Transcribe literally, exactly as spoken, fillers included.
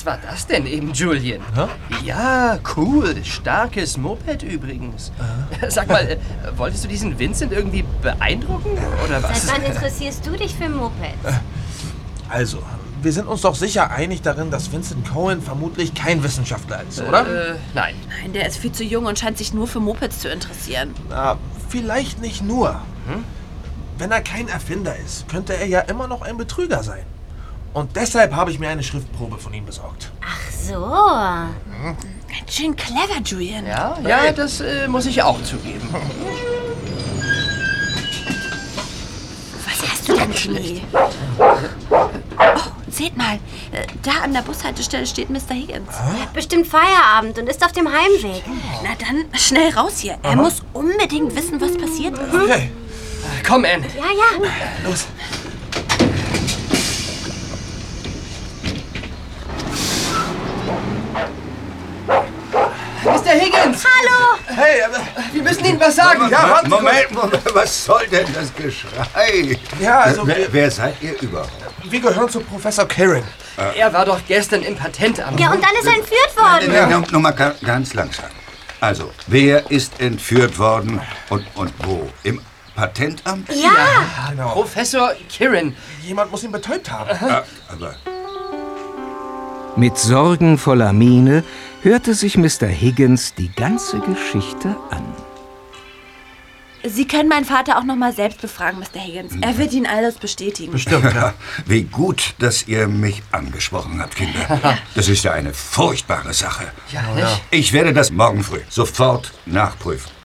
Was war das denn eben, Julian? Hä? Ja, cool. Starkes Moped übrigens. Äh. Sag mal, äh, wolltest du diesen Vincent irgendwie beeindrucken? Oder was? Seit wann interessierst du dich für Mopeds? Also, wir sind uns doch sicher einig darin, dass Vincent Cohen vermutlich kein Wissenschaftler ist, oder? Äh, nein. Nein, der ist viel zu jung und scheint sich nur für Mopeds zu interessieren. Na, vielleicht nicht nur. Hm? Wenn er kein Erfinder ist, könnte er ja immer noch ein Betrüger sein. Und deshalb habe ich mir eine Schriftprobe von ihm besorgt. Ach so. Ganz schön clever, Julian. Ja, ja, das äh, muss ich auch zugeben. Was hast du denn, Schnee? Oh, seht mal, äh, da an der Bushaltestelle steht Mister Higgins. Er hat bestimmt Feierabend und ist auf dem Heimweg. Na dann, schnell raus hier. Er muss unbedingt wissen, was passiert ist. Okay, Komm, Anne. Ja, ja. los. Mister Higgins! Hallo! Hey, äh, Wir müssen Ihnen was sagen. Ja, warte Moment, Moment, was soll denn das Geschrei? ja, also wer, wir, wer seid ihr überhaupt? wir gehören zu Professor Kirin. Er war doch gestern im Patentamt. Ja, und dann ist er entführt worden. Ja. Nur, nur mal ga- ganz langsam. Also, wer ist entführt worden und, und wo? Im Patentamt? Ja. Genau. Professor Kirin. Jemand muss ihn betäubt haben. Ah, aber Mit sorgenvoller Miene hörte sich Mister Higgins die ganze Geschichte an. Sie können meinen Vater auch noch mal selbst befragen, Mister Higgins. Er wird Ihnen alles bestätigen. Bestimmt, ja. wie gut, dass ihr mich angesprochen habt, Kinder. Das ist ja eine furchtbare Sache. Ja, nicht? Ich werde das morgen früh sofort nachprüfen.